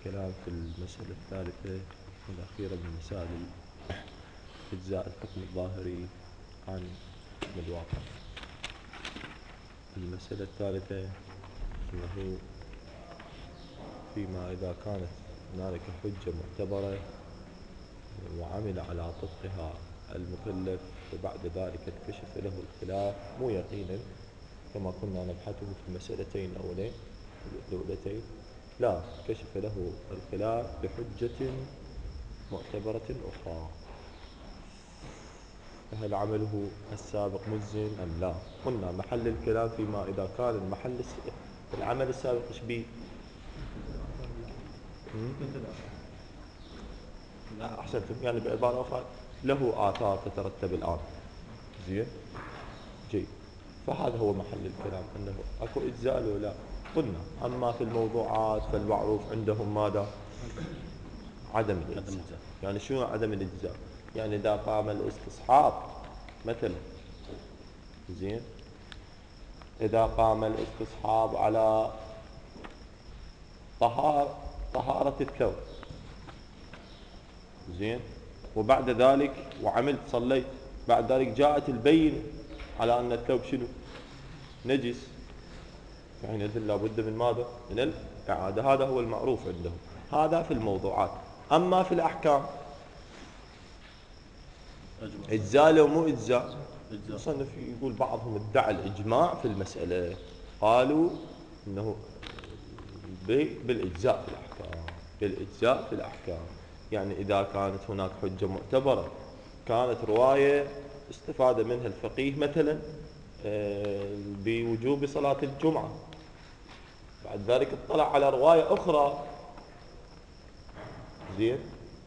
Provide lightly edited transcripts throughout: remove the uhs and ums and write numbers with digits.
الكلام في المسألة الثالثة والأخيرة من مسائل إجزاء الحكم الظاهري عن حكم الواقع. المسألة الثالثة أنه فيما إذا كانت هنالك حجة معتبرة وعمل على طبقها المكلف وبعد ذلك انكشف له الخلاف مو يقينا كما كنا نبحثه في المسألتين الأولتين، لا، كشف له الخلاف بحجة معتبرة أخرى، فهل عمله السابق مجزٍ أم لا؟ قلنا محل الكلام فيما إذا كان المحل العمل السابق إيش بيه؟ لا أحسنتم، يعني بعبارة أخرى له آثار تترتب الآن. زين؟ جيد. فهذا هو محل الكلام، أنه أكو إجزاء له لا. قلنا أما في الموضوعات فالمعروف عندهم ماذا؟ عدم الإجزاء. يعني شنو عدم الإجزاء؟ يعني إذا قام الاستصحاب مثلا، زين، إذا قام الاستصحاب على طهارة الثوب، زين، وبعد ذلك وعملت صليت، بعد ذلك جاءت البينة على أن الثوب شنو؟ نجس، فحينئذ لابد من ماذا؟ من الإعادة. هذا هو المعروف عندهم، هذا في الموضوعات. أما في الأحكام إجزاء لو مو إجزاء، مصنف يقول بعضهم ادعى الإجماع في المسألة، قالوا إنه بالإجزاء في الأحكام، بالإجزاء في الأحكام. يعني إذا كانت هناك حجة معتبرة، كانت رواية استفاد منها الفقيه مثلا بوجوب صلاة الجمعة، بعد ذلك اطلع على رواية أخرى، زين،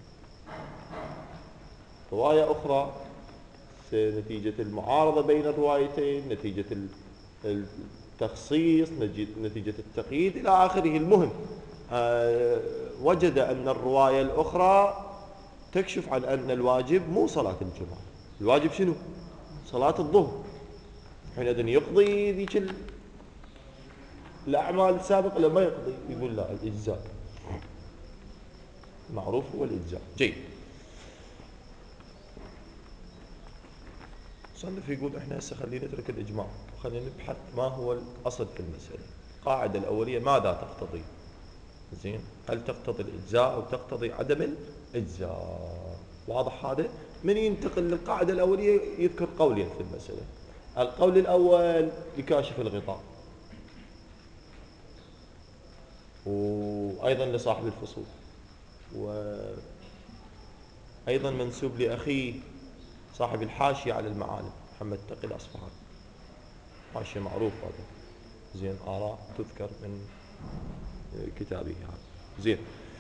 رواية أخرى نتيجة المعارضة بين الروايتين، نتيجة التخصيص، نتيجة التقييد إلى آخره. المهم وجد أن الرواية الأخرى تكشف عن أن الواجب مو صلاة الجمعة، الواجب شنو؟ صلاة الظهر. حينئذ يقضي ذيك الأعمال السابقة لما يقضي، يقول لا، الإجزاء معروف هو الإجزاء. جيد. صنف يقول احنا هسه خلينا نترك الإجماع وخلينا نبحث ما هو الأصل في المسألة. القاعدة الأولية ماذا تقتضي؟ زين، هل تقتضي الإجزاء أو تقتضي عدم الإجزاء؟ واضح هذا؟ من ينتقل للقاعدة الأولية يذكر قولين في المسألة. القول الأول يكاشف الغطاء، وأيضا لصاحب الفصول، وأيضا منسوب لأخيه صاحب الحاشية على المعالم محمد تقي الأصفهاني، حاشية معروف هذا، زين، آراء تذكر من كتابه هذا، زين،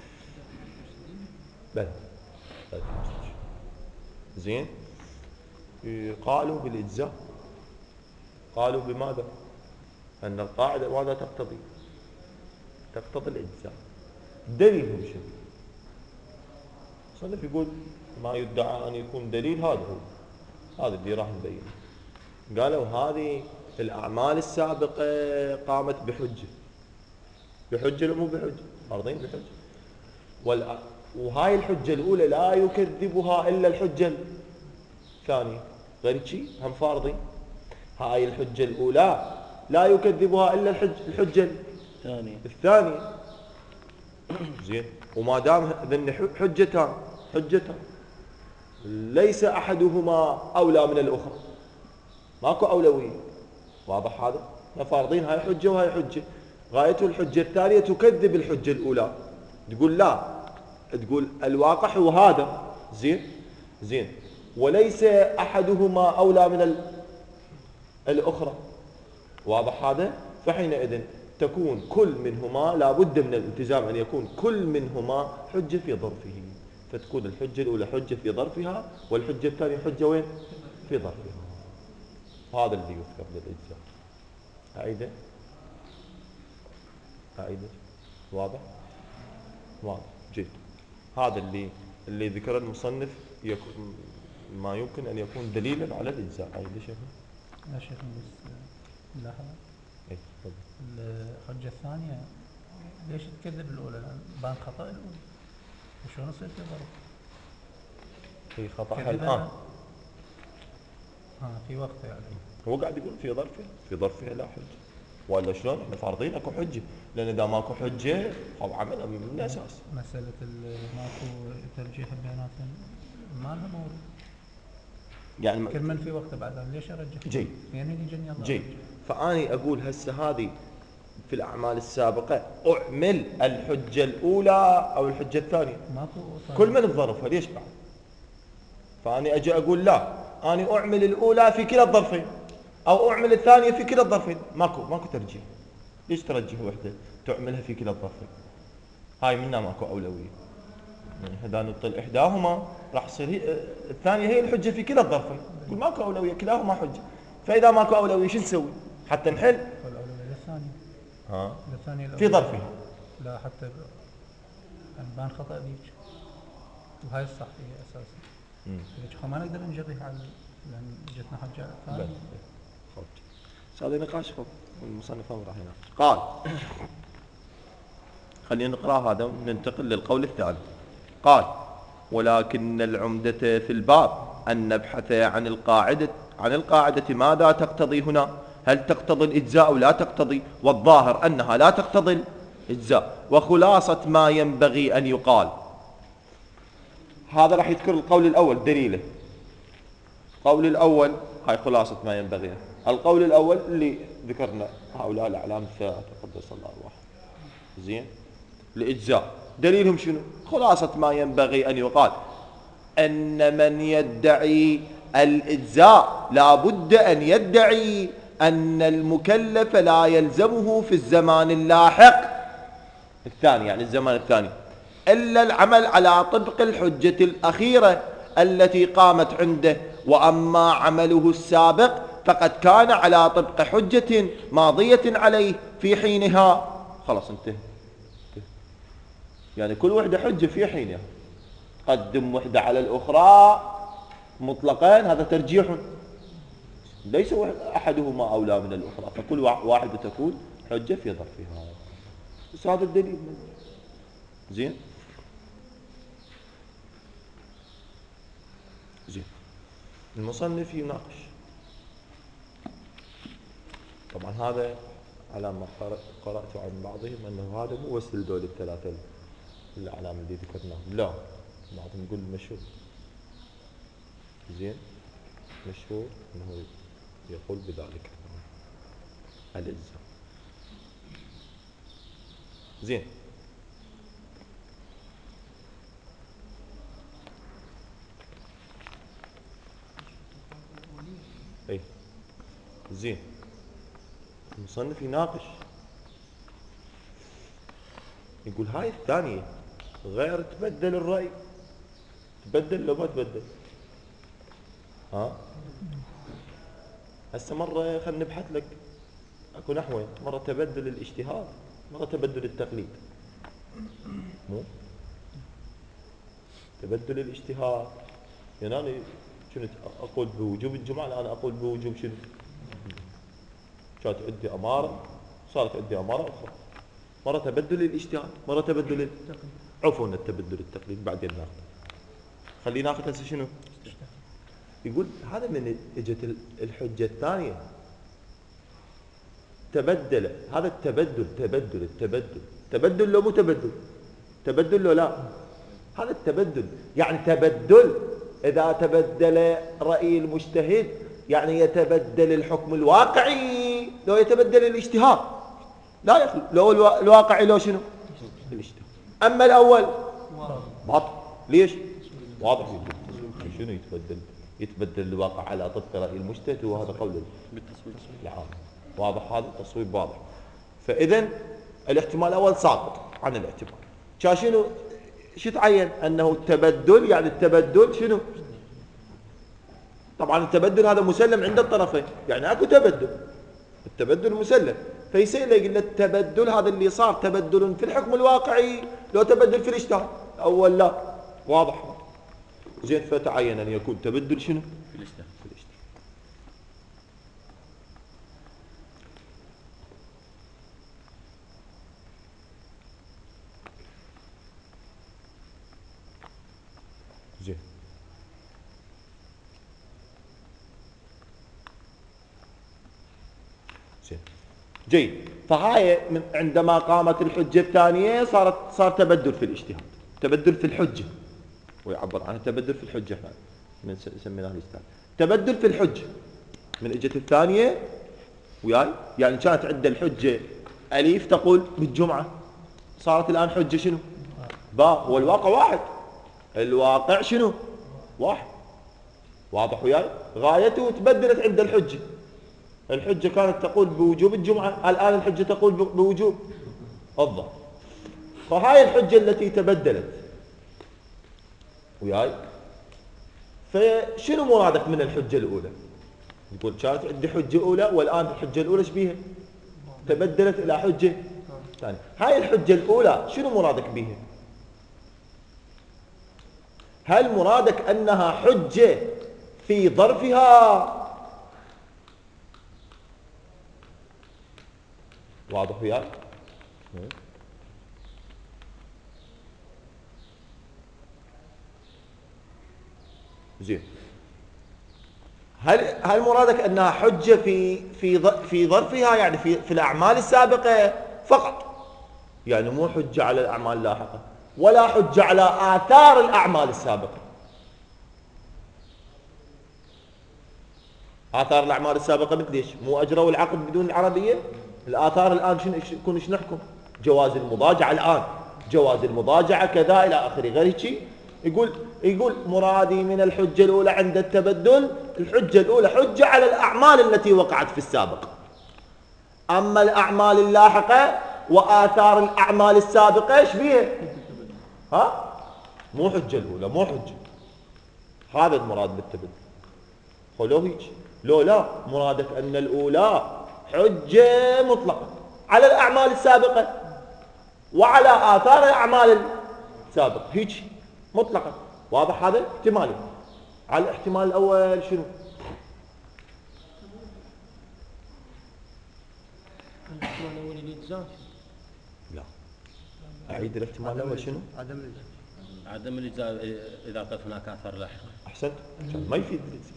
بلى زين. قالوا بالإجزاء، قالوا بماذا؟ أن القاعدة ماذا تقتضي؟ تقتضي الإجزاء. دليلهم شنو؟ صنف يقول ما يدعى أن يكون دليل، هذا هو، هذا اللي راح نبينه. قالوا هذه الأعمال السابقة قامت بحجة مو بحجة؟ أرضين بحجة. وهاي الحجة الأولى لا يكذبها إلا الحجة الثانية، غير شيء هم فارضين. هاي الحجة الأولى لا يكذبها إلا الحجة الثانية، زين. وما دام ذن حجتان ليس أحدهما أولى من الأخرى، ماكو أولوية، واضح هذا؟ فارضين هاي حجة وهاي حجة، غايته الحجة الثانية تكذب الحجة الأولى، تقول لا، تقول الواقع هو هذا، زين، وليس أحدهما أولى من الأخرى، واضح هذا؟ فحينئذ تكون كل منهما لابد من الالتزام أن يكون كل منهما حجة في ظرفه، فتكون الحجة الأولى حجة في ظرفها والحجة الثانية حجة وين؟ في ظرفها. هذا اللي يذكر للإجزاء. أعيده واضح؟ جيد. هذا اللي ذكر المصنف ما يمكن أن يكون دليلا على الإجزاء. أعيده شيخ؟ لا شيخ، بس ملاحظة. الحجة الثانية ليش تكذب الأولى؟ بان خطأ الأولى، وشلون يصير في ضرب؟ في خطأ كذبها الآن. في وقت يعني. هو قاعد يقول في ظرفها لا حجة. ولا شلون؟ احنا فارضين اكو حجة، لأن إذا ماكو حجة أو عمل من الأساس. مسألة ماكو ترجيح بيناتهم ما لها مورد. يعني كل من في وقته بعد ليش أرجح؟ جيد. يعني يجيني الله. جيد. فأني أقول هسه هذه في الأعمال السابقة أعمل الحجة الأولى أو الحجة الثانية، ماكو كل من الظرفها ليش بعد؟ فأني أجي أقول لا، أنا أعمل الأولى في كلا الظرفين أو أعمل الثانية في كلا الظرفين، ماكو ترجيح. ليش ترجح وحدة تعملها في كلا الظرفين؟ هاي منا ماكو أولوية. يعني إذا نبطل إحداهما راح تصير الثانية هي الحجة في كلا الظرفين، يقول ماكو أولوية كلاهما حجة. فإذا ماكو أولوية شو نسوي حتى نحل؟ الأولوية للثانية. للثانية في ظرفها. لا حتى بان خطأ ذيك، وهاي الصح هي أساسا. ذيك ما نقدر نجرح على، لأن جتنا حجة ثانية. هذا نقاش خب المصنف راح هنا قال. خلينا نقرأ هذا وننتقل للقول الثاني. قال: ولكن العمدة في الباب أن نبحث عن القاعدة ماذا تقتضي هنا؟ هل تقتضي الإجزاء أو لا تقتضي؟ والظاهر أنها لا تقتضي الإجزاء. وخلاصة ما ينبغي أن يقال، هذا راح يذكر القول الأول دليله. القول الأول هاي خلاصة ما ينبغي. القول الأول اللي ذكرنا هؤلاء الأعلام الثلاثة قدس الله أرواحهم، زين، الإجزاء دليلهم شنو؟ خلاصة ما ينبغي أن يقال أن من يدعي الإجزاء لا بد أن يدعي أن المكلف لا يلزمه في الزمان اللاحق الثاني، يعني الزمان الثاني، إلا العمل على طبق الحجة الأخيرة التي قامت عنده، وأما عمله السابق فقد كان على طبق حجة ماضية عليه في حينها. خلاص انتهى. يعني كل وحدة حجة في حينها، قدم وحدة على الأخرى مطلقين، هذا ترجيح، ليس أحدهما أولى من الأخرى، فكل واحدة تكون حجة في ظرفها. بس هذا الدليل. زين. المصنف يناقش. طبعا هذا على ما قرأت عن بعضهم أنه هذا مو بس لدول الثلاثة الأعلام اللي ذكرناهم، لا، بعضهم يقول مشهور. زين، مشهور أنه يقول بذلك الإجزاء. زين. اي زين. المصنف يناقش، يقول هاي الثانية غير تبدل الرأي، تبدل لو ما تبدل. هسه مرة خلنا نبحث لك اكو نحوين، مرة تبدل الاجتهاد، مرة تبدل التقليد. مو تبدل الاجتهاد يعني أنا كنت أقول بوجوب الجمعة، الآن أقول بوجوب شنو؟ كانت عندي أمارة صارت عندي أمارة أخرى. مرة تبدل الاجتهاد، مرة تبدل عفوا التبدل التقليد. بعدين ناخذ، خلينا ناخذ هسه شنو؟ يقول هذا من اجت الحجة الثانية تبدل. هذا تبدل لو مو تبدل لو لا، هذا التبدل يعني تبدل. إذا تبدل رأي المجتهد يعني يتبدل الحكم الواقعي، لو يتبدل الاجتهاد لا يخلو. لو الواقعي لو شنو؟ الاجتهاد. أما الأول باطل. ليش؟ واضح. شنو يتبدل الواقع على طبق رأي المجتهد، وهذا قول العام. واضح، هذا التصويب واضح. فإذا الاحتمال الأول ساقط عن الاحتمال. شنو شو تعين؟ أنه التبدل، يعني التبدل شنو؟ طبعا التبدل هذا مسلم عند الطرفين، يعني اكو تبدل، التبدل مسلم. فيصير يقول التبدل هذا اللي صار تبدل في الحكم الواقعي، لو تبدل في الاجتهاد أول لا. واضح. زين. فتعين أن يكون تبدل شنو؟ في الاجتهاد. جيد. فهاي عندما قامت الحجة الثانية صار تبدل في الاجتهاد، تبدل في الحجة، ويعبر عنه تبدل في الحجة، من سميناه الاجتهاد تبدل في الحجة. من اجت الثانية وياي، يعني كانت عندها الحجة أليف تقول بالجمعة، صارت الآن حجة شنو؟ باء، والواقع واحد، الواقع شنو؟ واحد. واضح وياي؟ غايته تبدلت عند الحجة. الحجة كانت تقول بوجوب الجمعة، الآن الحجة تقول بوجوب الظهر. فهاي الحجة التي تبدلت وياي. فشنو مرادك من الحجة الأولى؟ يقول كانت عندي حجة أولى والآن الحجة الأولى ايش بيها؟ تبدلت إلى حجة ثانية. هاي الحجة الأولى شنو مرادك بيها؟ هل مرادك أنها حجة في ظرفها؟ واضح وياك؟ زين. هل مرادك انها حجه في ظرفها، يعني في الاعمال السابقه فقط، يعني مو حجه على الاعمال اللاحقه، ولا حجه على اثار الاعمال السابقه؟ آثار الأعمال السابقة مثل ايش؟ مو أجروا العقد بدون العربية؟ الآثار الآن شنو يكون؟ شنو نحكم؟ جواز المضاجعة الآن، جواز المضاجعة كذا إلى آخره. غير شيء يقول مرادي من الحجة الأولى عند التبدل، الحجة الأولى حجة على الأعمال التي وقعت في السابق. أما الأعمال اللاحقة وآثار الأعمال السابقة ايش بيها؟ ها؟ مو حجة الأولى، مو حجة. هذا المراد بالتبدل. قولوا هيك. لو لا، مرادك أن الأولى حجة مطلقة على الأعمال السابقة وعلى آثار الأعمال السابقة، هيك مطلقة. واضح هذا؟ احتمالي. على الاحتمال الأول شنو؟ الاحتمال الأول الإجزاء. لا، أعيد الاحتمال الأول شنو؟ عدم الإجزاء إذا كانت هناك آثار لاحقة. أحسنت. ما يفيد بالإجزاء،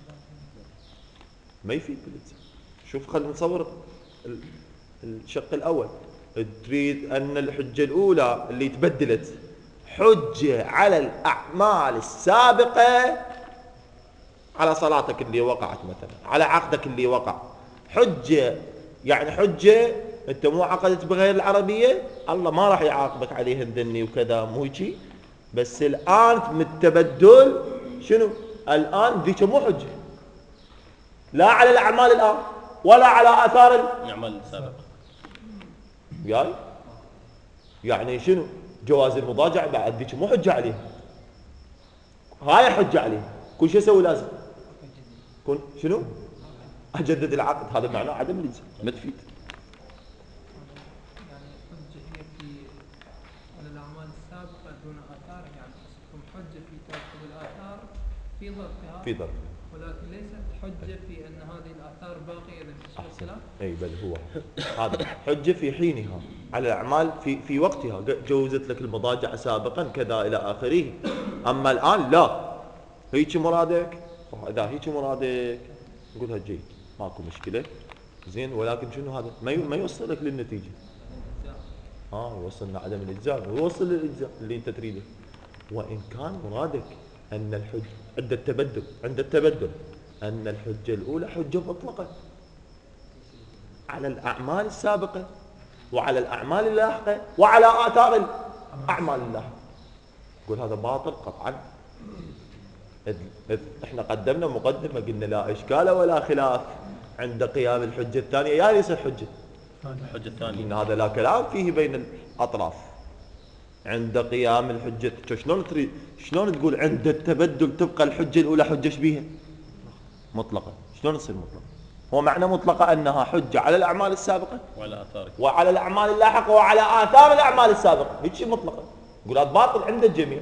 ما يفيد بالإجزاء. شوف، خلينا نصور الشق الأول. تريد أن الحجة الأولى اللي تبدلت حجة على الأعمال السابقة، على صلاتك اللي وقعت مثلا، على عقدك اللي وقع، حجة، يعني حجة أنت مو عقدت بغير العربية، الله ما راح يعاقبك عليها ذني وكذا، مو هيجي. بس الآن من التبدل شنو؟ الآن ذيك مو حجة لا على الأعمال الآن ولا على آثار الأعمال السابقة. وياي؟ يعني شنو؟ جواز المضاجعة بعد ذيك مو حجة عليها، هاي حجة عليها. كل شيء اسوي لازم كن شنو؟ اجدد العقد. هذا معناه عدم الإجزاء، ما تفيد. يعني حجة هي في على الأعمال السابقة دون آثار، يعني قصدكم حجة في ترتب الآثار في ظرفها، في ظرف، ولكن ليست حجة في أن هذه الآثار باقية إذا تشبه الخلاف. اي بل هو هذا حجة في حينها على الأعمال في وقتها، جوزت لك المضاجعة سابقا كذا إلى آخره. أما الآن لا. هيك مرادك؟ إذا هيك مرادك نقولها جيد، ماكو مشكلة، زين. ولكن شنو هذا؟ ما يوصلك للنتيجة. يوصلنا عدم الإجزاء، ويوصل للإجزاء اللي أنت تريده. وإن كان مرادك أن الحجة عند التبدل أن الحجة الأولى حجة مطلقة على الأعمال السابقة وعلى الأعمال اللاحقة وعلى آثار الأعمال اللاحقة. يقول هذا باطل قطعا. احنا قدمنا مقدمة قلنا لا إشكال ولا خلاف عند قيام الحجة الثانية، يا ليس الحجة الثانية، إن هذا لا كلام فيه بين الأطراف. عند قيام الحجة شلون تقول عند التبدل تبقى الحجة الأولى حجة شبيهة مطلقة؟ شلون تصير مطلقة؟ هو معنى مطلقة أنها حجة على الأعمال السابقة وعلى الأعمال اللاحقة وعلى آثار الأعمال السابقة، هيك شيء مطلقة. يقول هذا باطل عند الجميع.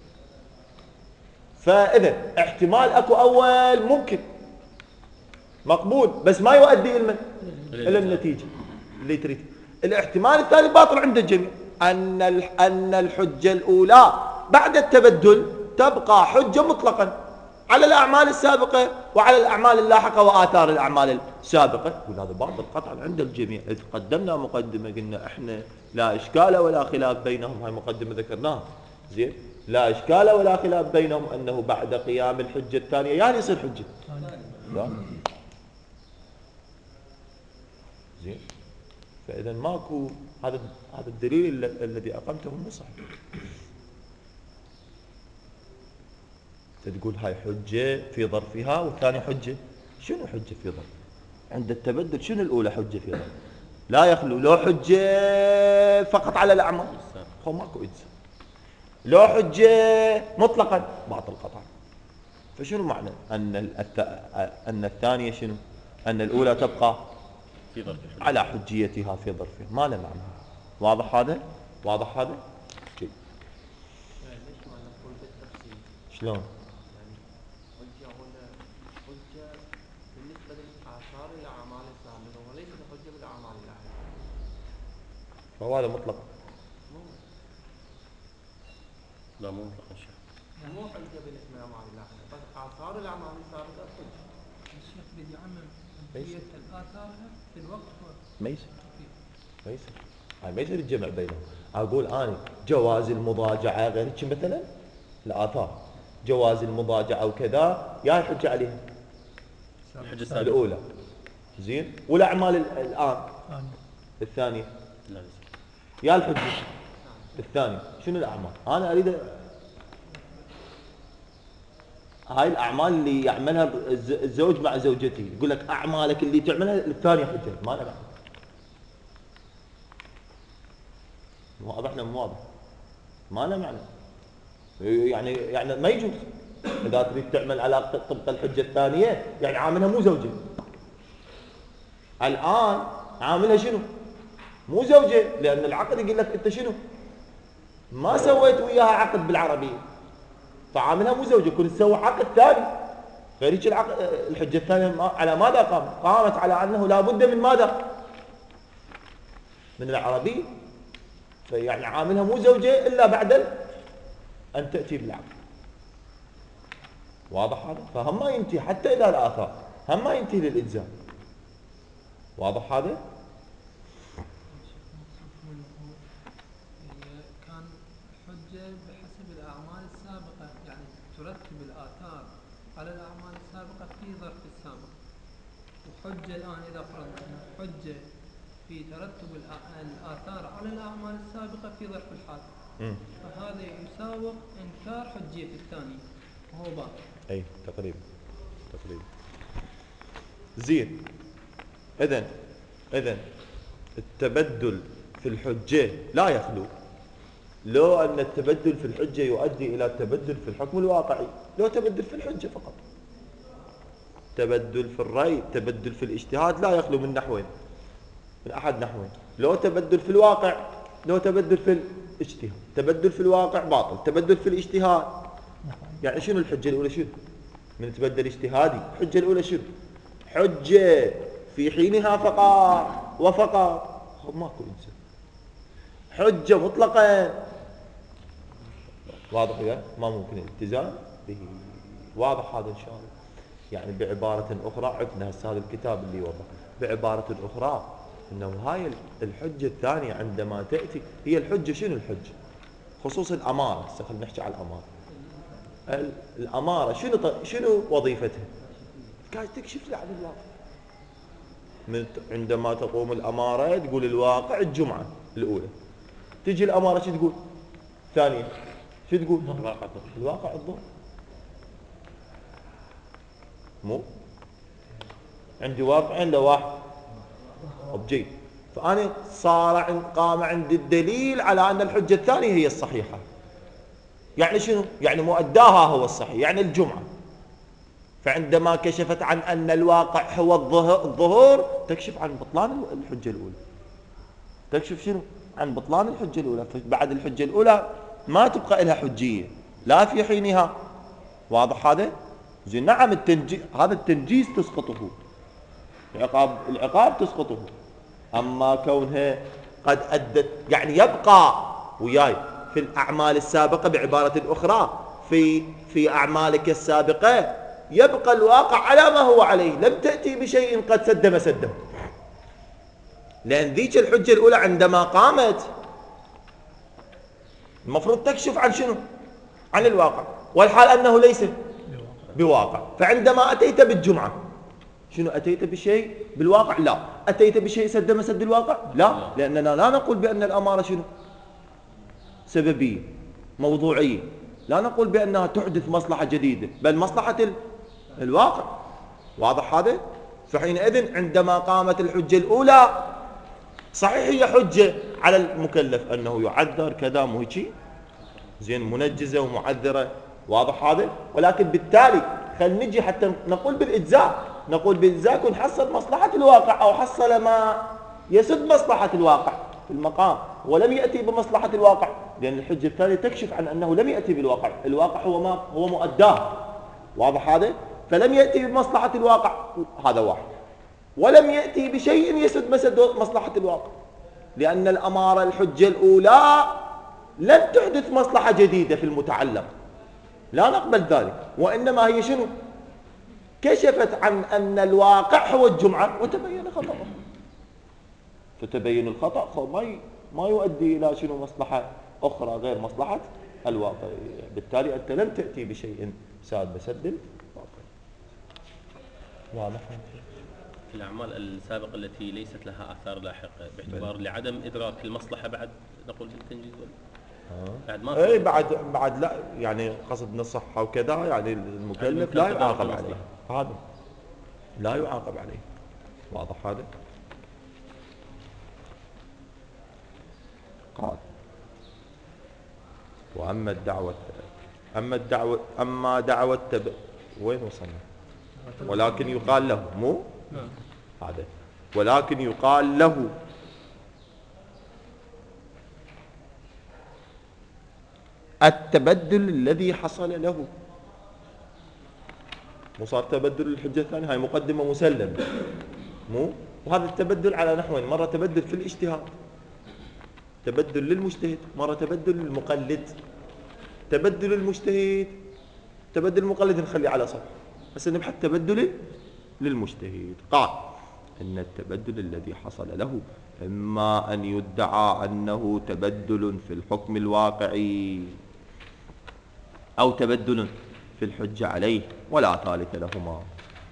فإذا احتمال أكو أول ممكن مقبول، بس ما يؤدي إلى النتيجة اللي تريد. الاحتمال الثاني باطل عند الجميع، أن الحجة الأولى بعد التبدل تبقى حجة مطلقا، على الأعمال السابقة وعلى الأعمال اللاحقة وآثار الأعمال السابقة. يقول هذا باطل قطعا عند الجميع. إذ قدمنا مقدمة قلنا إحنا لا إشكال ولا خلاف بينهم، هاي مقدمة ذكرناها زين، لا إشكال ولا خلاف بينهم أنه بعد قيام الحجة الثانية يعني يصير حجة. لا زين، فإذا ماكو هذا الدليل الذي أقمته مو صحيح. تقول هاي حجة في ظرفها والثانية حجة. شنو حجة في ظرف؟ عند التبدل شنو الأولى حجة في ظرف؟ لا يخلو لو حجة فقط على الأعمال هو ماكو إجزاء، لو حجة مطلقا باطل قطعا. فشنو معنى أن الثانية شنو؟ أن الأولى تبقى في ظرف الحجة على حجيتها في ظرفها، ما له معنى. واضح هذا؟ واضح هذا؟ جيد. ليش ما نقول بالتفصيل؟ شلون؟ يعني حجة هنا حجة بالنسبة للآثار الأعمال السابقة وليس حجة بالأعمال اللاحقة. فهو هذا مطلق. لا مو مطلق الشيخ. مو حجة بالنسبة للأعمال اللاحقة، بس آثار الأعمال السابقة حجة. الشيخ بدي يعمم حجية الآثار في الوقت ما يصير، ما يصير، هاي ما يصير الجمع بينهم. أقول أنا جواز المضاجعة غير هيك مثلا الآثار، جواز المضاجعة وكذا يا الحجة عليها الحجة السابقة الأولى زين، والأعمال الآن الثانية لا يا الحجة الثاني. شنو الأعمال؟ أنا أريد هاي الأعمال اللي يعملها الزوج مع زوجته، يقول لك أعمالك اللي تعملها الثانية حجة، ما له معنى. واضح ولا مو واضح؟ ما له معنى. يعني ما يجوز إذا تريد تعمل على طبق الحجة الثانية، يعني عاملها مو زوجة. الآن عاملها شنو؟ مو زوجة، لأن العقد يقول لك أنت شنو؟ ما سويت وياها عقد بالعربية، فعاملها مو زوجة. كنت تسوي عقد ثاني غير هيك الحجة الثانية على ماذا قامت؟ قامت على أنه لا بد من ماذا؟ من العربية. فيعني عاملها مو زوجة إلا بعد أن تأتي بالعقد. واضح هذا؟ فهم ما ينتهي حتى إلى الآثار، هم ما ينتهي للإجزاء. واضح هذا؟ كان حجة بحسب الأعمال السابقة، يعني ترتب الآثار على الأعمال السابقة في ظرف السابق، وحجة الآن إذا فرضنا حجة في ترتب الآثار على الأعمال السابقة في ظرف الحال، فهذا يساوق إنكار حجية الثانية وهو باطل. أي تقريبا زين. إذن التبدل في الحجة لا يخلو، لو أن التبدل في الحجة يؤدي إلى التبدل في الحكم الواقعي، لو تبدل في الحجة فقط. تبدل في الرأي، تبدل في الاجتهاد لا يخلو من نحوين، من أحد نحوين. لو تبدل في الواقع، لو تبدل في الاجتهاد. تبدل في الواقع باطل، تبدل في الاجتهاد يعني شنو الحجة الأولى؟ شنو من تبدل اجتهادي؟ الحجة الأولى شنو؟ حجة في حينها فقط وفقط، ماكو إنسان حجة مطلقا. واضح يا؟ ما ممكن الالتزام به. واضح هذا إن شاء الله. يعني بعبارة أخرى عندنا هذا الكتاب اللي يوضح بعبارة أخرى أنه هاي الحجة الثانية عندما تأتي هي الحجة. شنو الحجة؟ خصوص الأمارة. خلينا نحكي على الأمارة. الأمارة شنو وظيفتها؟ قاعد تكشف لي عن الواقع. عندما تقوم الأمارة تقول الواقع الجمعة الأولى، تجي الأمارة شو تقول؟ ثانية شو تقول؟ الواقع الظهر. مو عندي واقعين لواحد بجيد، فأنا قام عندي الدليل على أن الحجة الثانية هي الصحيحة. يعني شنو؟ يعني مؤداها هو الصحيح، يعني الجمعة. فعندما كشفت عن أن الواقع هو الظهور تكشف عن بطلان الحجة الأولى. تكشف شنو؟ عن بطلان الحجة الأولى. فبعد الحجة الأولى ما تبقى لها حجية لا في حينها. واضح هذا؟ زين. نعم هذا التنجيز تسقطه، العقاب تسقطه. أما كونها قد أدت يعني يبقى وياي في الأعمال السابقة. بعبارة أخرى في أعمالك السابقة يبقى الواقع على ما هو عليه، لم تأتي بشيء قد سد مسده. لأن ذيك الحجة الأولى عندما قامت المفروض تكشف عن شنو؟ عن الواقع، والحال أنه ليس بواقع. فعندما أتيت بالجمعة شنو أتيت بشيء بالواقع؟ لا. أتيت بشيء سد مسد الواقع؟ لا، لأننا لا نقول بأن الأمارة شنو؟ سببية موضوعية، لا نقول بأنها تحدث مصلحة جديدة، بل مصلحة الواقع. واضح هذا؟ فحينئذ عندما قامت الحجة الأولى صحيح هي حجة على المكلف أنه يعذر كذا مو هيك زين، منجزة ومعذرة، واضح هذا؟ ولكن بالتالي خل نجي حتى نقول بالإجزاء، نقول بالإجزاء كن حصل مصلحة الواقع أو حصل ما يسد مصلحة الواقع في المقام، ولم يأتي بمصلحة الواقع، لأن الحجة الثانية تكشف عن أنه لم يأتي بالواقع. الواقع هو مؤداه، واضح هذا؟ فلم يأتي بمصلحة الواقع، هذا واحد. ولم يأتي بشيء يسد مسد مصلحة الواقع، لأن الأمارة الحجة الأولى لم تحدث مصلحة جديدة في المتعلق، لا نقبل ذلك، وإنما هي شنو؟ كشفت عن أن الواقع هو الجمعة وتبين خطأه. فتبين الخطأ ما يؤدي إلى شنو؟ مصلحة أخرى غير مصلحة الواقع. بالتالي أنت لم تأتي بشيء ساد مسد الواقع. واضح؟ الأعمال السابقة التي ليست لها آثار لاحقة باعتبار لعدم إدراك المصلحة بعد نقول بالتنجيز بعد ما اي بعد لا، يعني قصد نصحة وكذا، يعني المكلف لا يعاقب عليه، هذا لا يعاقب عليه. واضح هذا؟ قال وأما دعوة وين وصلنا؟ ولكن يقال له مو هذا، ولكن يقال له التبدل الذي حصل له. مو صار تبدل الحجة الثانية، هاي مقدمة مسلمة مو. وهذا التبدل على نحوين، مرة تبدل في الاجتهاد، تبدل للمجتهد، مرة تبدل للمقلد. تبدل المجتهد تبدل المقلد نخليه على صف، بس نبحث تبدل للمجتهد. قال إن التبدل الذي حصل له إما أن يدعى أنه تبدل في الحكم الواقعي أو تبدل في الحجة عليه، ولا ثالث لهما.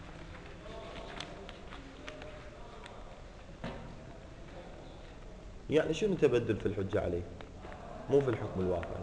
يعني شنو تبدل في الحجة عليه مو في الحكم الواقعي؟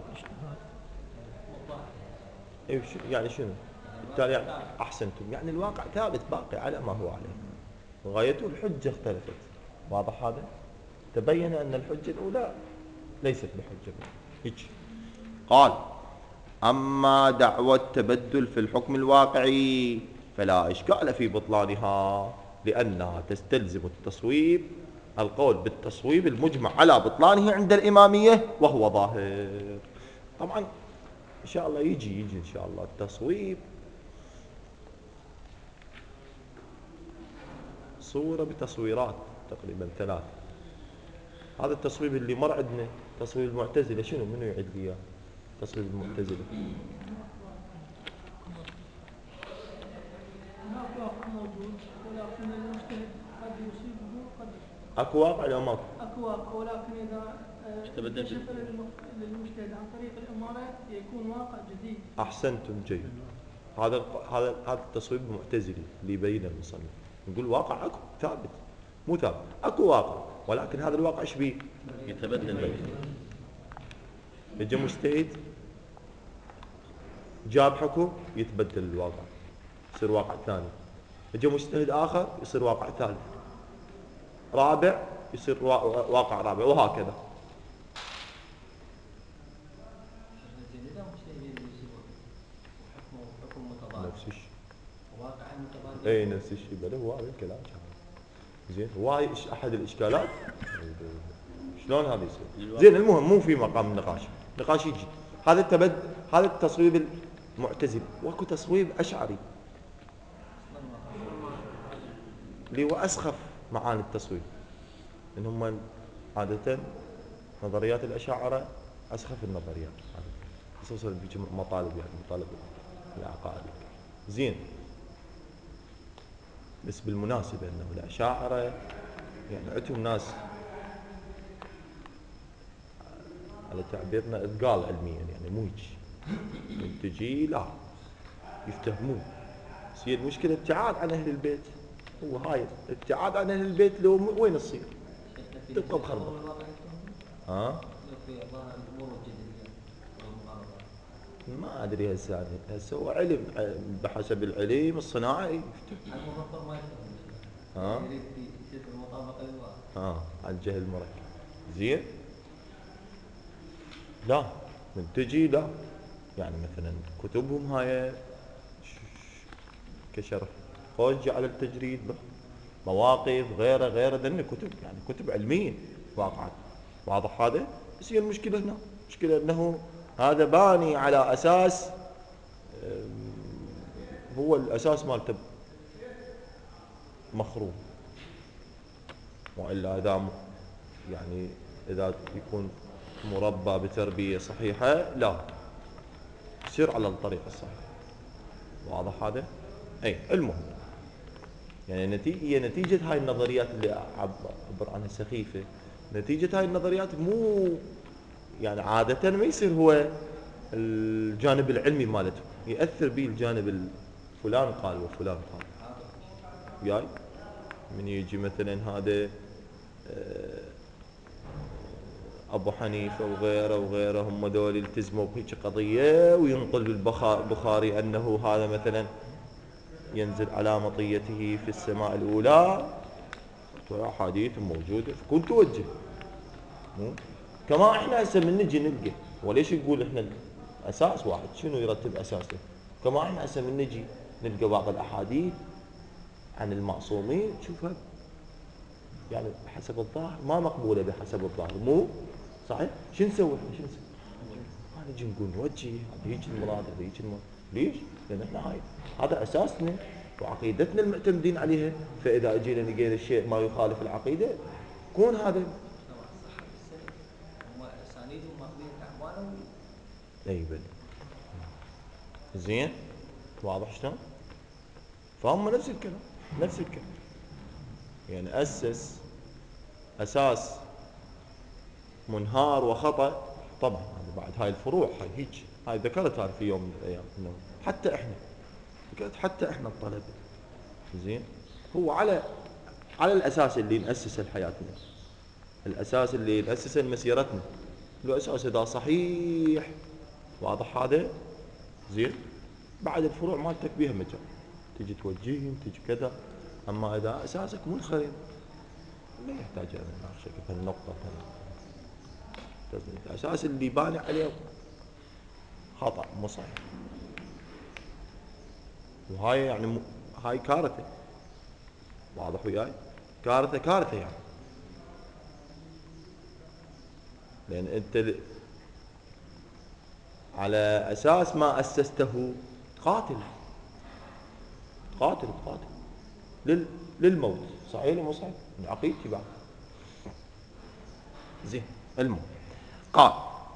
يعني شنو؟ بالتالي يعني أحسنتم، يعني الواقع ثابت باقي على ما هو عليه، غايته الحجة اختلفت. واضح هذا؟ تبين أن الحجة الأولى ليست بحجة هيك. قال أما دعوى التبدل في الحكم الواقعي فلا إشكال في بطلانها، لأنها تستلزم التصويب، القول بالتصويب المجمع على بطلانه عند الإمامية وهو ظاهر. طبعا إن شاء الله يجي إن شاء الله التصويب صورة بتصويرات تقريبا 3. هذا التصويب اللي مر عندنا تصويب المعتزلة، شنو منو يعد لي اياه؟ تصويب المعتزلة اكو واقع ولا ماكو؟ اكو واقع، ولكن اذا تبدل كشف للمجتهد عن طريق الاماره يكون واقع جديد. احسنتم، جيد. هذا التصويب المعتزلي اللي يبينه المصنف. نقول واقع اكو ثابت، مو ثابت، اكو واقع، ولكن هذا الواقع ايش بيه؟ يتبدل. يجي مجتهد جاب حكم يتبدل الواقع يصير واقع ثاني، يجي مجتهد اخر يصير واقع ثالث، رابع يصير واقع رابع، وهكذا. نفس الشيء، اي نفس الشيء، بل هو هذا الكلام زين. هواي احد الاشكالات شلون هذا يصير. زين المهم مو في مقام النقاش، نقاش يجي. هذا التصويب المعتزلي. واكو تصويب اشعري اللي هو اسخف معاني التصويب، ان هم عاده نظريات الاشاعره اسخف النظريات، خصوصا بمطالب، يعني مطالب العقائد. زين بس بالمناسبة أنه الأشاعرة يعني عندهم ناس على تعبيرنا إثقال علميا، يعني مو هيك من تجي لا يفتهمون. بس هي المشكلة ابتعاد عن أهل البيت، هو هاي ابتعاد عن أهل البيت لو وين تصير؟ تبقى بخربط. ما أدري هسه هو علم بحسب العلم الصناعي يفتهم. عن جهل مركب. زين؟ لا من تجي لا، يعني مثلا كتبهم هاي كشرح خوج على التجريد، مواقف غيره ذن كتب، يعني كتب علمية واقعا، واضح هذا؟ بس هي المشكلة هنا، المشكلة انه هذا باني على اساس هو الاساس مالته مخروم، والا اذا يعني اذا يكون مربى بتربية صحيحة لا يصير على الطريق الصحيح، واضح هذا؟ اي المهم يعني هي نتيجة هاي النظريات اللي عبر عنها السخيفة، نتيجة هاي النظريات مو يعني عادة ما يصير هو الجانب العلمي مالته، يأثر به الجانب فلان قال وفلان قال. وياي من يجي مثلا هذا أبو حنيفة وغيره هم دول يلتزموا بهيك قضية، وينقل بالبخاري أنه هذا مثلا ينزل على مطيته في السماء الأولى، أحاديث موجودة فكنت توجه. كما احنا هسه من نجي نلقى، وليش يقول احنا الأساس واحد شنو يرتب أساسه؟ كما احنا هسه من نجي نلقى بعض الأحاديث عن المعصومين تشوفها يعني بحسب الظاهر ما مقبولة، بحسب الظاهر مو صحيح. شو نسوي احنا؟ شو نسوي؟ نجي نقول نوجه هذا هيك المراد، هذا هيك المراد. ليش؟ لأن احنا هذا أساسنا وعقيدتنا المعتمدين عليها، فإذا أجينا لقينا الشيء ما يخالف العقيدة كون هذا اي بل زين. واضح شلون؟ فهم نفس الكلام يعني أسس أساس منهار وخطأ. طبعا بعد هاي الفروع هاي ذكرتها في يوم من الأيام إنه حتى إحنا الطلبة زين هو على الأساس اللي نأسس حياتنا، الأساس اللي نأسس مسيرتنا، الأساس إذا صحيح واضح هذا زين، بعد الفروع مالتك بيها مجال تجي توجههم تجي كذا. أما إذا أساسك منخرم ما يحتاج أن نناقشك في النقطة. الأساس اللي باني عليه خطأ مو صحيح، وهاي يعني هاي كارثة. واضح وياي؟ كارثة يعني، لأن أنت على أساس ما أسسته قاتل للموت. صحيح مو صحيح؟ من عقيدتي بعد. زين المهم قال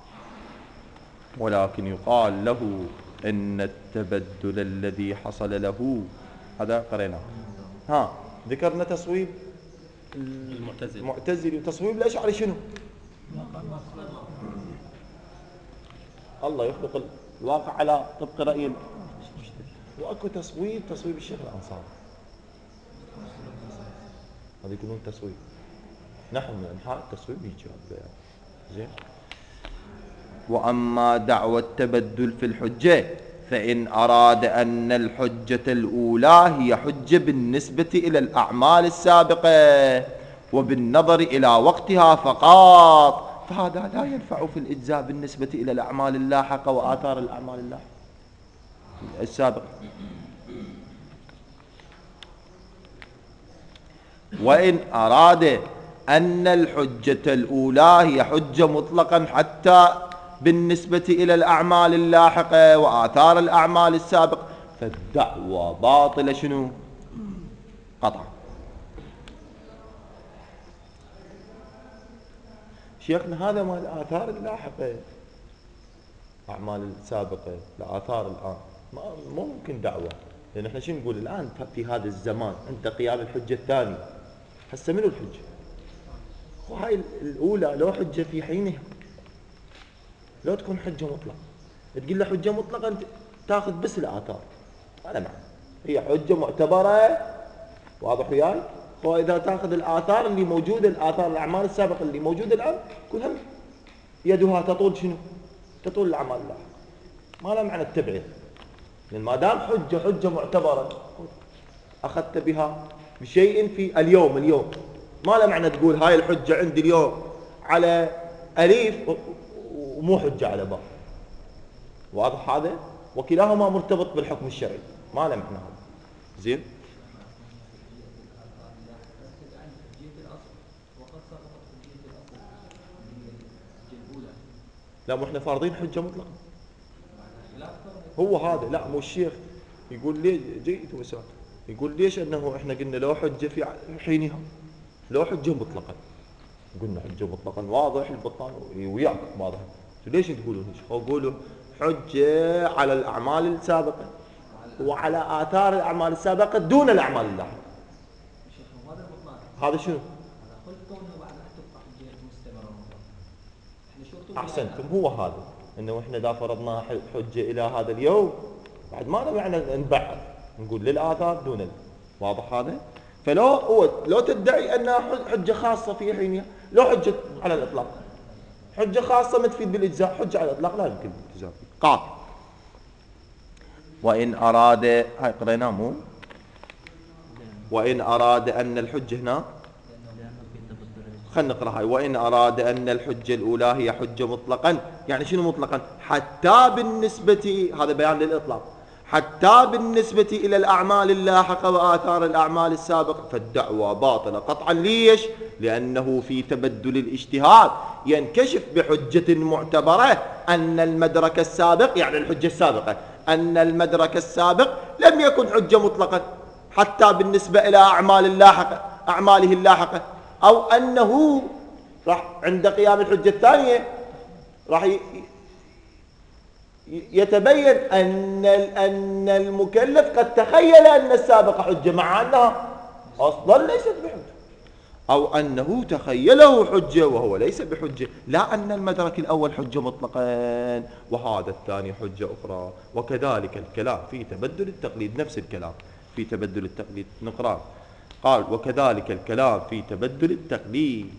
ولكن يقال له إن التبدل الذي حصل له، هذا قريناه. ذكرنا تصويب المعتزلي وتصويب الأشعري شنو؟ الله يخلق الواقع على طبق رأي، واكو تصويب الشيخ الأنصاري، هذا يكونون تصويب. نحن من أنحاء التصويب يجي زين. وأما دعوى التبدل في الحجة فإن أراد أن الحجة الأولى هي حجة بالنسبة إلى الأعمال السابقة وبالنظر إلى وقتها فقط، فهذا لا ينفع في الإجزاء بالنسبة إلى الأعمال اللاحقة وآثار الأعمال اللاحقة السابقة. وإن أراد أن الحجة الأولى هي حجة مطلقا حتى بالنسبة إلى الأعمال اللاحقة وآثار الأعمال السابقة فالدعوة باطلة شنو؟ قطعا. شيخنا هذا مال الآثار اللاحقة، الأعمال السابقة الآثار الآن ما ممكن دعوة، لأن احنا شو نقول الآن في هذا الزمان عند قيام الحجة الثانية، هسه منو الحجة؟ وهاي الأولى لو حجة في حينها، لو تكون حجة مطلقة تقول له حجة مطلقة أنت تاخذ بس الآثار، ما له معنى، هي حجة معتبرة، واضح وياي؟ وإذا تاخذ الآثار اللي موجودة، الآثار الأعمال السابقة اللي موجودة الآن كل هم يدها تطول شنو؟ تطول الأعمال اللاحقة، ما له معنى التبعية، لأن ما دام حجة معتبرة أخذت بها بشيء في اليوم ما له معنى تقول هاي الحجة عندي اليوم على أليف ومو حجة على باء، واضح هذا؟ وكلاهما مرتبط بالحكم الشرعي، ما له معنى هذا. زين؟ لا مو احنا فارضين حجة مطلقة، هو هذا، لا مو الشيخ يقول ليش جيد وسات، يقول ليش انه احنا قلنا لو حجة في حينها، لو حجة مطلقا، قلنا حجة مطلقا واضح البطلان وياك واضح، ليش تقولون هيك؟ هو قولوا حجة على الأعمال السابقة وعلى آثار الأعمال السابقة دون الأعمال اللاحقة. هذا شنو؟ أحسنتم، هو هذا إنه إحنا إذا فرضنا حجة إلى هذا اليوم بعد ما معنى نبعث نقول للآثار دون واضح هذا؟ فلو تدعي أنها حجة خاصة في حينها، لو حجة على الإطلاق، حجة خاصة ما تفيد بالإجزاء، حجة على الإطلاق لا يمكن الإجزاء. قال وإن أراد، هاي قريناه مو؟ وإن أراد أن الحجة هنا، خلنا نقرأ هاي، وإن أراد أن الحجة الأولى هي حجة مطلقا، يعني شنو مطلقا؟ حتى بالنسبة، هذا بيان للإطلاق، حتى بالنسبة إلى الأعمال اللاحقة وآثار الأعمال السابقة فالدعوة باطلة قطعا. ليش؟ لأنه في تبدل الاجتهاد ينكشف بحجة معتبرة أن المدرك السابق، يعني الحجة السابقة، أن المدرك السابق لم يكن حجة مطلقا حتى بالنسبة إلى أعماله اللاحقة، أو أنه راح عند قيام الحجة الثانية راح يتبين أن المكلف قد تخيل أن السابقة حجة مع أنها أصلا ليست بحجة، أو أنه تخيله حجة وهو ليس بحجة، لا أن المدرك الأول حجة مطلقا وهذا الثاني حجة أخرى. وكذلك الكلام في تبدل التقليد، نفس الكلام في تبدل التقليد نقرأ. قال وكذلك الكلام في تبدل التقليد،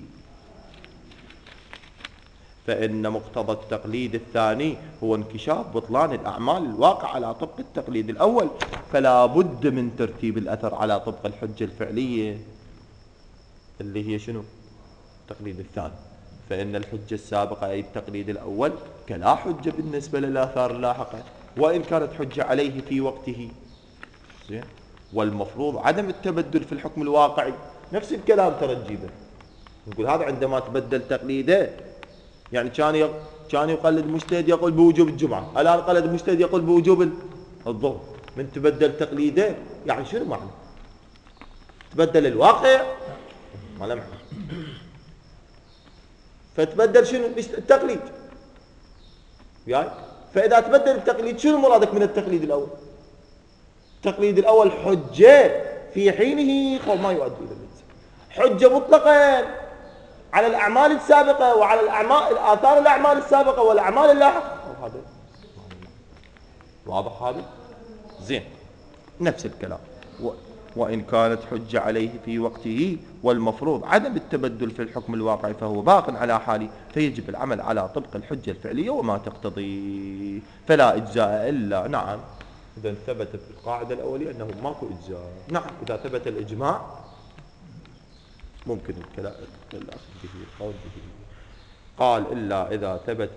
فإن مقتضى التقليد الثاني هو انكشاف بطلان الأعمال الواقع على طبق التقليد الأول، فلا بد من ترتيب الأثر على طبق الحجة الفعلية اللي هي شنو؟ التقليد الثاني. فإن الحجة السابقة أي التقليد الأول كلا حجة بالنسبة للآثار اللاحقة وإن كانت حجة عليه في وقته. زين؟ والمفروض عدم التبدل في الحكم الواقعي، نفس الكلام ترى تجيبه، نقول هذا عندما تبدل تقليده، يعني كان يقلد مجتهد يقول بوجوب الجمعة، الآن قلد مجتهد يقول بوجوب الظهر، من تبدل تقليده يعني شنو معنى؟ تبدل الواقع ما له معنى، فتبدل شنو؟ التقليد يعني. فإذا تبدل التقليد شنو مرادك من التقليد الأول؟ التقليد الأول حجة في حينه ما يؤدي إلى الإجزاء، حجة مطلقا على الأعمال السابقة وعلى آثار الأعمال السابقة والأعمال اللاحقة. هذا واضح هذا؟ زين، نفس الكلام. وإن كانت حجة عليه في وقته، والمفروض عدم التبدل في الحكم الواقعي فهو باق على حاله، فيجب العمل على طبق الحجة الفعلية وما تقتضي، فلا إجزاء إلا. نعم، إذا ثبت في القاعدة الأولية أنه ماكو إجزاء. نعم، إذا ثبت الإجماع ممكن الكلام الأخذ به القول به. قال إلا إذا ثبت.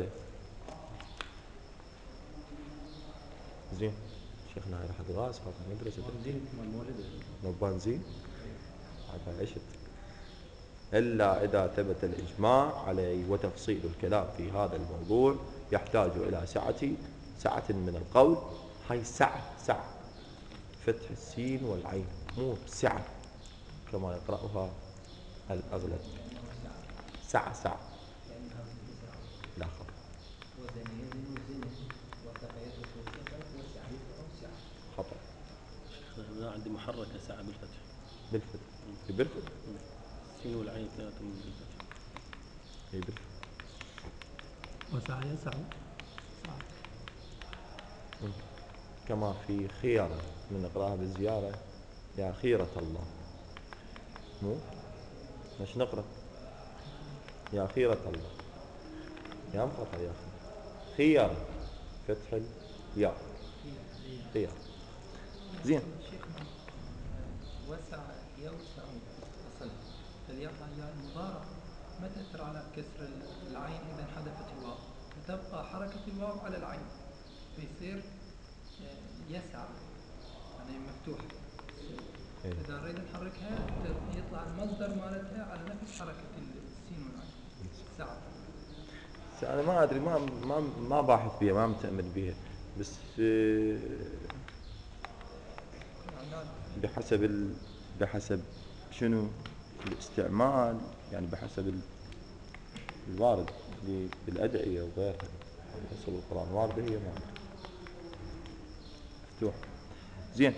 زين شيخنا هاي راح تغاز في المدرسة نبان زين هذا عشت. إلا إذا ثبت الإجماع عليه، وتفصيل الكلام في هذا الموضوع يحتاج إلى سعة من القول. هاي سعة فتح السين والعين، مو سعة كما يقرأها الأغلب. سعة لا خطأ. خطأ. عندي محركة ساعة بالفتح. بالفتح السين والعين اثنيناتهم بالفتح. اي بالفتح. وسعى يسعى كما في خيرة من نقراها بالزيارة يا خيرة الله، مو مش نقرأ يا خيرة الله، يا مفتح يا خيرة فتح الياء خيرة. زين. وسع يوسع أصل الياء المضارع ما تأثر على كسر العين إذا انحذفت الواو، فتبقى حركة الواو على العين فيصير يسعى يعني مفتوح. إذا نريد نحركها يطلع المصدر مالتها على نفس حركة السين والعين سعى. أنا ما أدري ما باحث بها، ما متأمل بها، بس بحسب شنو الاستعمال، يعني بحسب الوارد بالأدعية وغيرها، حسب القرآن واردة هي ما مفتوح. زين.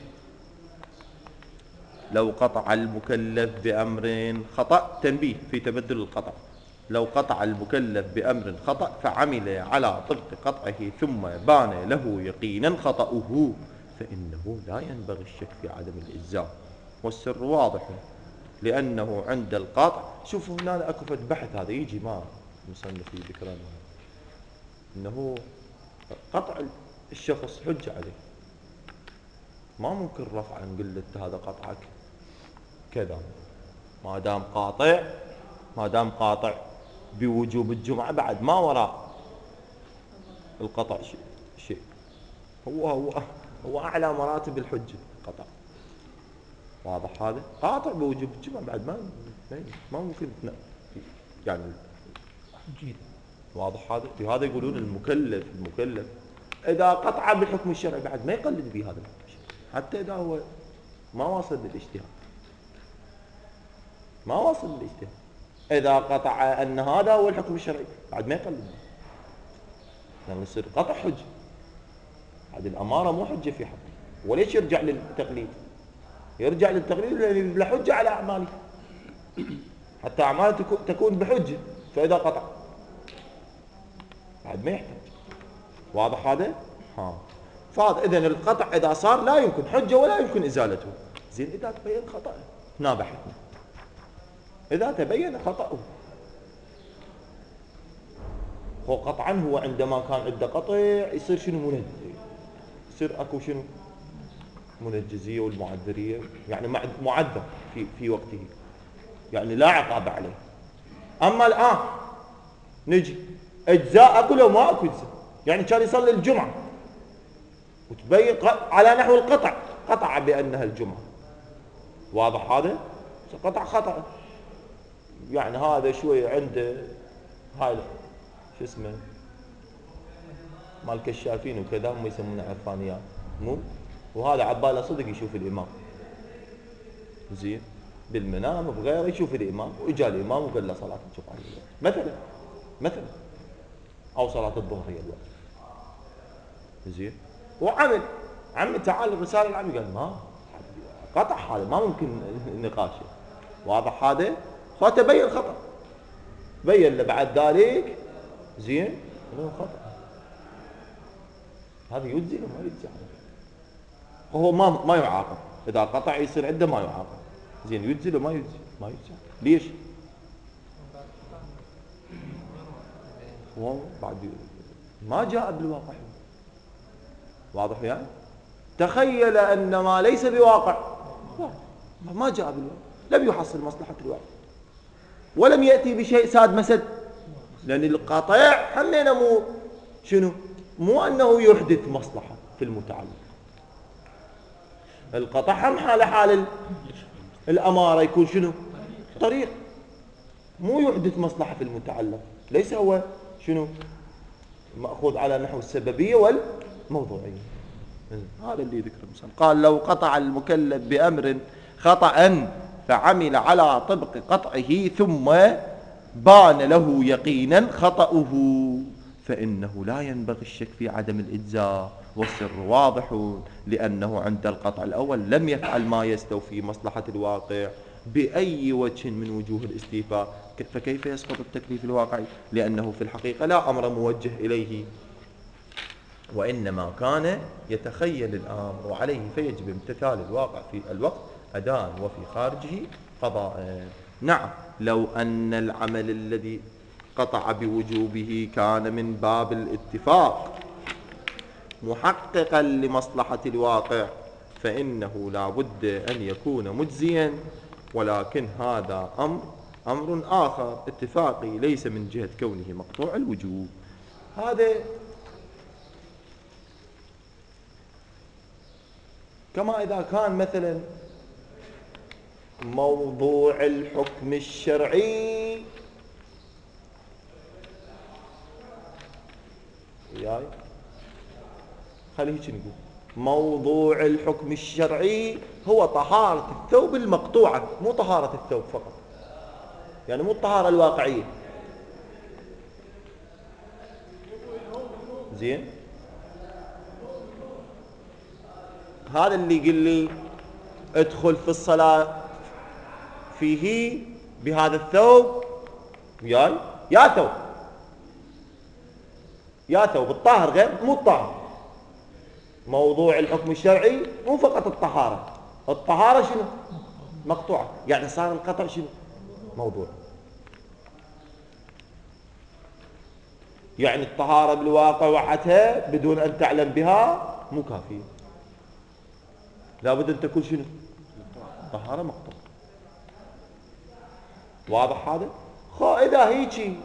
لو قطع المكلف بأمر خطأ، تنبيه في تبدل القطع. لو قطع المكلف بأمر خطأ فعمل على طبق قطعه ثم بان له يقينا خطأه فإنه لا ينبغي الشك في عدم الإلزام، والسر واضح لأنه عند القطع. شوفوا هنا أكو فد بحث، هذا يجي ما مصنف ذكرنا إنه قطع الشخص حجة عليه، ما ممكن رفع نقول له هذا قطعك كذا، ما دام قاطع بوجوب الجمعة بعد ما وراء القطع شيء. هو أعلى مراتب الحجة قطع. واضح هذا؟ قاطع بوجوب الجمعة بعد ما ممكن يعني جيد. واضح هذا؟ بهذا يقولون المكلف إذا قطع بالحكم الشرعي بعد ما يقلد به هذا الحكم الشرعي، حتى إذا هو ما واصل للاجتهاد. إذا قطع أن هذا هو الحكم الشرعي بعد ما يقلد به، لأن يصير قطع حجة. هذه الأمارة مو حجة في حقه. وليش يرجع للتقليد؟ يرجع للتقليد لأنه لا حجة على أعماله، حتى أعماله تكون بحجة. فإذا قطع بعد ما يحتاج. واضح هذا؟ فهذا إذن القطع إذا صار لا يمكن حجة ولا يمكن إزالته. زين إذا تبين خطأه، هنا بحثنا إذا تبين خطأه. هو قطعا هو عندما كان عنده قطع يصير شنو منجز، يصير أكو شنو منجزية والمعذرية، يعني معذر في وقته، يعني لا عقاب عليه. أما الآن نجي أجزاء أكو لو ما أكو أجزاء، يعني كان يصلي الجمعة وتبين على نحو القطع، قطع بأنها الجمعة. واضح هذا؟ قطع خطأ، يعني هذا شوي عنده هاي شو اسمه مال كشافين وكذا، هم يسمونه عرفانيات، مو وهذا عباله صدق يشوف الإمام زين بالمنام بغيره، يشوف الإمام وإجا الإمام وقال له صلاة الجمعة مثلا أو صلاة الظهر هي الوقت زين، وعمل تعال الرسالة العامة قال ما قطع، هذا ما ممكن نقاشه. واضح هذا؟ فتبين خطأ، بين له بعد ذلك زين انه خطأ. هذا يجزي وما يجزي، هو ما يعاقب اذا قطع، يصير عنده ما يعاقب. زين يجزي وما يجزي؟ ما يجزي. ليش؟ بعد ما جاء بالواقع. واضح يعني؟ تخيل ان ما ليس بواقع ما جاء بالواقع، لم يحصل مصلحة الواقع ولم يأتي بشيء ساد مسد، لأن القطع حمينا مو أنه يحدث مصلحة في المتعلق. القطع هم حال الأمارة يكون شنو طريق، مو يحدث مصلحة في المتعلق، ليس هو شنو مأخوذ على نحو السببية والموضوعية. هذا اللي ذكر المصنف. قال لو قطع المكلف بأمر خطأ فعمل على طبق قطعه ثم بان له يقينا خطأه فإنه لا ينبغي الشك في عدم الإجزاء، والسر واضح، لأنه عند القطع الأول لم يفعل ما يستوفي مصلحة الواقع بأي وجه من وجوه الاستيفاء، فكيف يسقط التكليف الواقعي؟ لأنه في الحقيقة لا أمر موجه إليه، وإنما كان يتخيل الأمر وعليه، فيجب امتثال الواقع في الوقت أداء وفي خارجه قضاء. نعم، لو أن العمل الذي قطع بوجوبه كان من باب الاتفاق محققا لمصلحة الواقع فإنه لا بد أن يكون مجزيا، ولكن هذا أمر آخر اتفاقي ليس من جهة كونه مقطوع الوجوب. هذا كما إذا كان مثلا موضوع الحكم الشرعي وياي، خليه هيك نقول موضوع الحكم الشرعي هو طهارة الثوب المقطوعة، مو طهارة الثوب فقط، يعني مو الطهارة الواقعية. زين، هذا اللي يقول لي ادخل في الصلاة فيه بهذا الثوب وياي، يا ثوب الطاهر غير مو الطاهر. موضوع الحكم الشرعي مو فقط الطهارة شنو؟ مقطوعة، يعني صار القطع شنو؟ موضوع. يعني الطهارة بالواقع وحدها بدون أن تعلم بها مو كافية، لابد أن تكون شنو؟ طهارة مقطوعة. واضح هذا؟ إذا هيك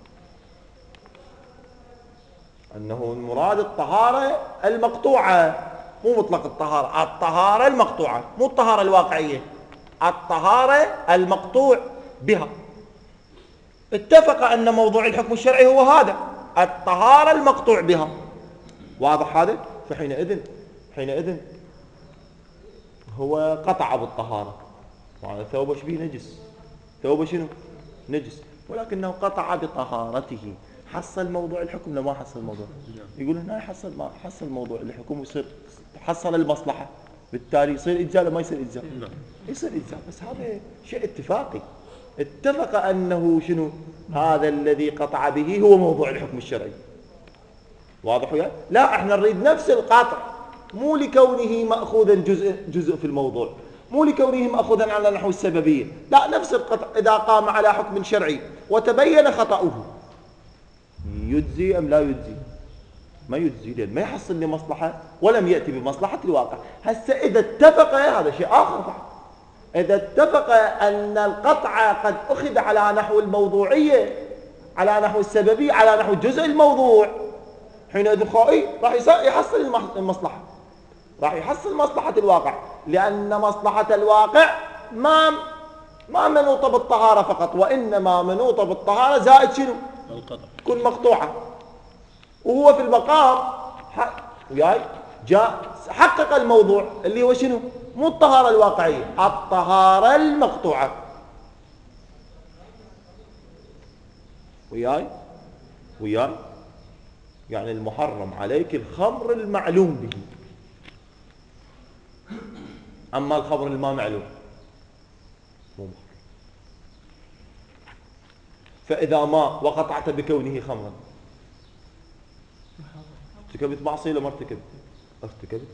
أنه المراد الطهارة المقطوعة، مو مطلق الطهارة المقطوعة، مو الطهارة الواقعية، الطهارة المقطوع بها. اتفق أن موضوع الحكم الشرعي هو هذا، الطهارة المقطوع بها. واضح هذا؟ فحينئذ هو قطع بالطهارة، وعلى ثوبه شبيه نجس، ثوبه شنو؟ نجس، ولكنه قطع بطهارته. حصل موضوع الحكم لما حصل الموضوع؟ يقول هنا حصل موضوع الحكم ويصير حصل المصلحة، بالتالي يصير إجزاء ولا ما يصير إجزاء؟ يصير إجزاء. بس هذا شيء اتفاقي، اتفق أنه شنو؟ هذا الذي قطع به هو موضوع الحكم الشرعي. واضح وياي؟ لا، احنا نريد نفس القطع، مو لكونه مأخوذا جزء في الموضوع، مو لكونه مأخوذا على نحو السببية، لا، نفس القطع إذا قام على حكم شرعي وتبين خطأه يجزي أم لا يجزي؟ ما يجزي، لأن ما يحصل لمصلحة ولم يأتي بمصلحة الواقع. هسه إذا اتفق، هذا شيء آخر، إذا اتفق أن القطع قد أخذ على نحو الموضوعية، على نحو السببية، على نحو جزء الموضوع، حينئذ راح يحصل المصلحة، راح يحصل مصلحة الواقع، لأن مصلحة الواقع ما منوطة بالطهارة فقط، وإنما منوطة بالطهارة زائد شنو؟ القطع، تكون مقطوعة. وهو في المقام وياي جاء حقق الموضوع اللي هو شنو؟ مو الطهارة الواقعية، الطهارة المقطوعة. وياي يعني المحرم عليك الخمر المعلوم به، أما الخمر الما معلوم مو محرم. فإذا ما وقطعت بكونه خمرا ارتكبت معصية ولا ما ارتكبت؟ ارتكبت.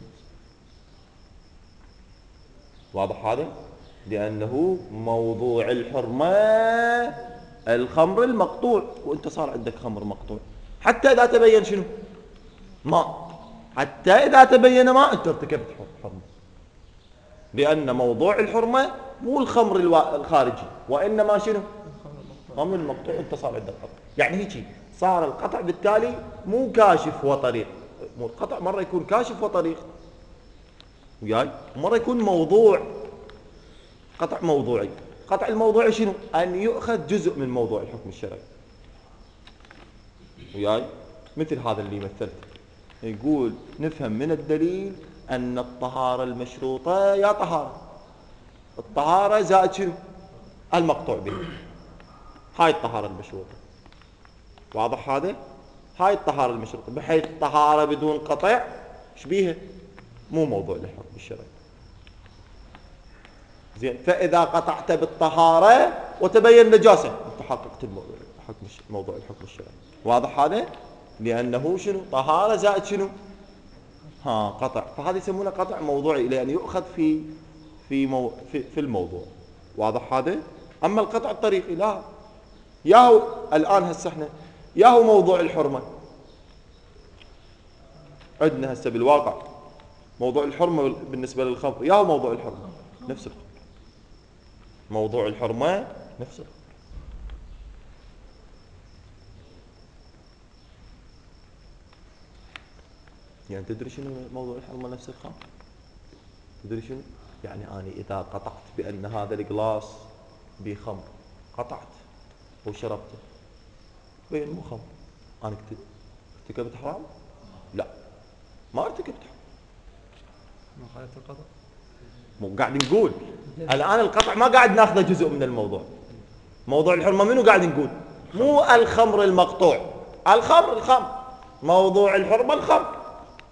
واضح هذا؟ لأنه موضوع الحرمة الخمر المقطوع، وانت صار عندك خمر مقطوع حتى إذا تبين شنو؟ ماء، حتى إذا تبين ماء انت ارتكبت حرمة، لأن موضوع الحرمة مو الخمر الخارجي، وإنما شنو؟ خمر المقطوع، انت صار عندك قطع. يعني هيك صار القطع بالتالي مو كاشف وطريق، مو القطع مرة يكون كاشف وطريق وياي، ومرة يكون موضوع، قطع موضوعي. قطع الموضوعي شنو؟ أن يؤخذ جزء من موضوع الحكم الشرعي وياي، مثل هذا اللي مثلت. يقول نفهم من الدليل أن الطهارة المشروطة يا طهارة، الطهارة زائد شنو؟ المقطوع به، هاي الطهارة المشروطة. واضح هذا؟ هاي الطهارة المشروطة، بحيث طهارة بدون قطع شبيها مو موضوع للحكم الشرعي. زين، فإذا قطعت بالطهارة وتبين نجاسة أنت حققت موضوع الحكم الشرعي. واضح هذا؟ لأنه شنو؟ طهارة زائد شنو؟ قطع. فهذا يسمونه قطع موضوعي، لأن يؤخذ في الموضوع. واضح هذا؟ أما القطع الطريقي لا، ياهو الآن هسه احنا ياهو موضوع الحرمة عندنا هسه بالواقع، موضوع الحرمة بالنسبة للخمر ياهو موضوع الحرمة نفس الخمر، موضوع الحرمة نفس الخمر. يعني تدري شنو موضوع الحرمة نفس الخمر؟ تدري شنو؟ يعني أنا إذا قطعت بأن هذا الجلاس بخمر، قطعت وشربته بين مو خمر، أنا ارتكبت حرام؟ لا، ما ارتكبت حرام. ما خالفت القطع. مو قاعد نقول الآن القطع ما قاعد ناخذه جزء من الموضوع. موضوع الحرمة منو قاعد نقول؟ مو الخمر المقطوع، الخمر موضوع الحرمة الخمر.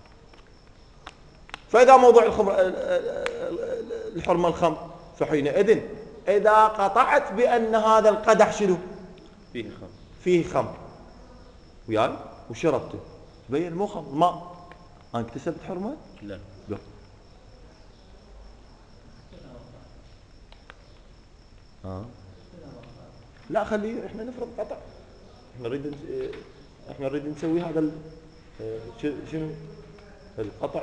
فإذا موضوع الحرمة الخمر، فحينئذ إذا قطعت بأن هذا القدح شنو؟ فيه خمر وياي وشربته تبين مو خمر ماء، أنا اكتسبت حرمة؟ لا. لا خليه، احنا نفرض قطع، احنا نريد نسوي هذا شنو؟ القطع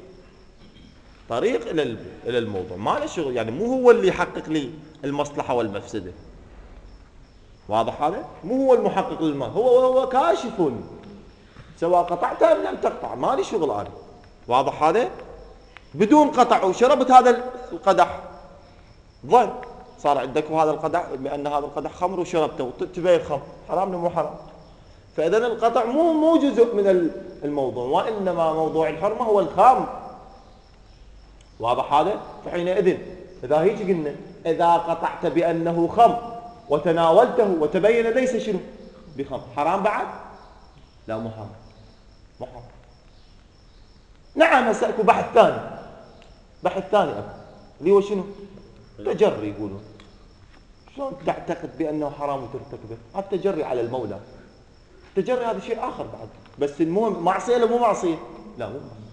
طريق الى الموضوع، ما له شغل، يعني مو هو اللي يحقق لي المصلحة والمفسدة. واضح هذا؟ مو هو المحقق للمال، هو كاشف، سواء قطعت ام لم تقطع ما لي شغل انا. واضح هذا؟ بدون قطع وشربت هذا القدح، ظن صار عندك هذا القدح بأن هذا القدح خمر وشربته تبين خمر، حرام مو حرام. فإذن القطع مو جزء من الموضوع، وإنما موضوع الحرمة هو الخمر. واضح هذا؟ فحينئذ إذا هيك قلنا إذا قطعت بأنه خمر وتناولته وتبين ليس شنو؟ بخمر، حرام بعد؟ لا مو حرام، مو حرام. نعم هسه اكو بحث ثاني اكو اللي هو شنو؟ تجري يقولون. شلون تعتقد بأنه حرام وترتكبه؟ التجري على المولى، التجري هذا شيء آخر بعد، بس المهم معصية ولا مو معصية؟ لا مو معصية.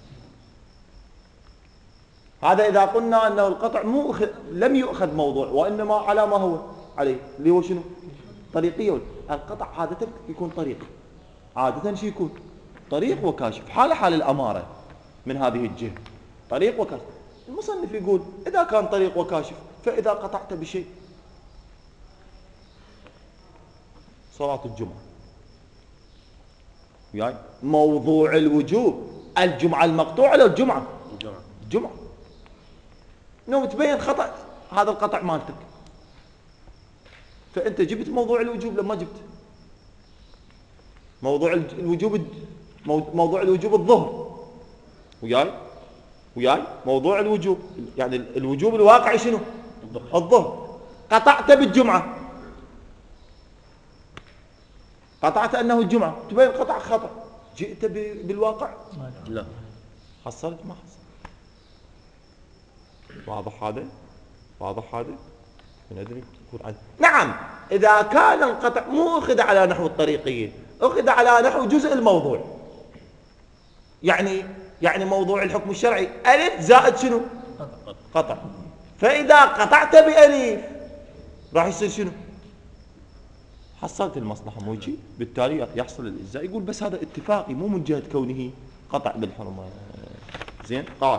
هذا إذا قلنا أنه القطع لم يؤخذ موضوع، وإنما على ما هو عليه اللي هو شنو؟ طريقية. القطع عادة يكون طريق، عادة شيء يكون طريق وكاشف، حال الأمارة من هذه الجهة، طريق وكاشف. المصنف يقول إذا كان طريق وكاشف، فإذا قطعت بشيء، صلاة الجمعة يعني موضوع الوجوب، الجمعة المقطوعة ولا الجمعة؟ الجمعة. انه تبين خطأ هذا القطع مالتك، فأنت جبت موضوع الوجوب لما جبت موضوع الوجوب الظهر وياي موضوع الوجوب، يعني الوجوب الواقعي شنو؟ الظهر. قطعت بالجمعة، قطعت أنه الجمعة، تبين قطع خطأ، جئت بالواقع لا حصلت ما حصلت. واضح هذا؟ ندري نعم إذا كان القطع مو أخذ على نحو الطريقية، أخذ على نحو جزء الموضوع، يعني موضوع الحكم الشرعي ألف زائد شنو؟ قطع. فإذا قطعت بألف راح يصير شنو؟ حصلت المصلحة موجي، بالتالي يحصل الإجزاء. يقول بس هذا اتفاقي مو من جهة كونه قطع بالحرمة. زين قال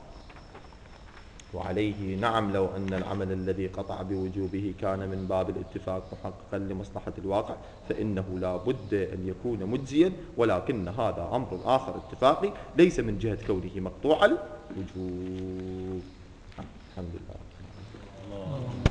وعليه نعم لو أن العمل الذي قطع بوجوبه كان من باب الاتفاق محققا لمصلحة الواقع فإنه لا بد أن يكون مجزيا، ولكن هذا أمر آخر اتفاقي ليس من جهة كونه مقطوع الوجوب. الحمد لله.